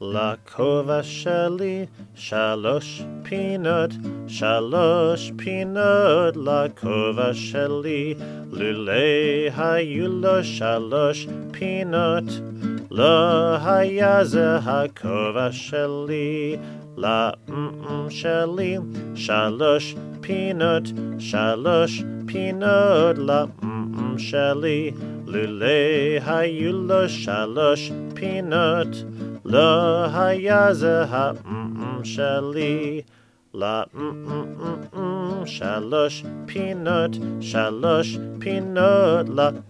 לכובע שלי 3 פינות, 3 פינות לכובע שלי. לולא היו לו 3 פינות, לא היה זה הכובע שלי. שלי 3 פינות, 3 פינות שלי. לולא היו לו 3 פינות, לא היה זה שלי. 3 פינות, 3 פינות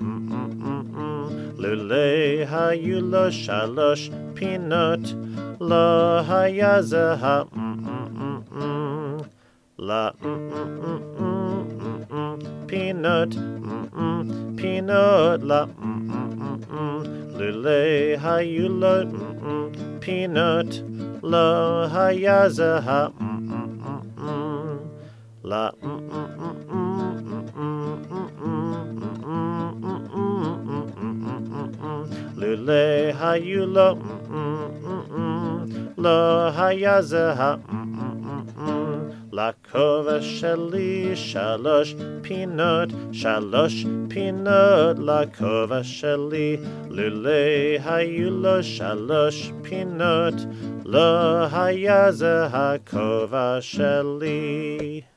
לולא היו לו 3 פינות, לא היה זה פינות, פינות לולא היו לו פינות, לא היה זה לולא היו לו לא היה זה לכובע שלי 3 פינות, 3 פינות לכובע שלי. לולא היו לו 3 פינות, לא היה זה הכובע שלי.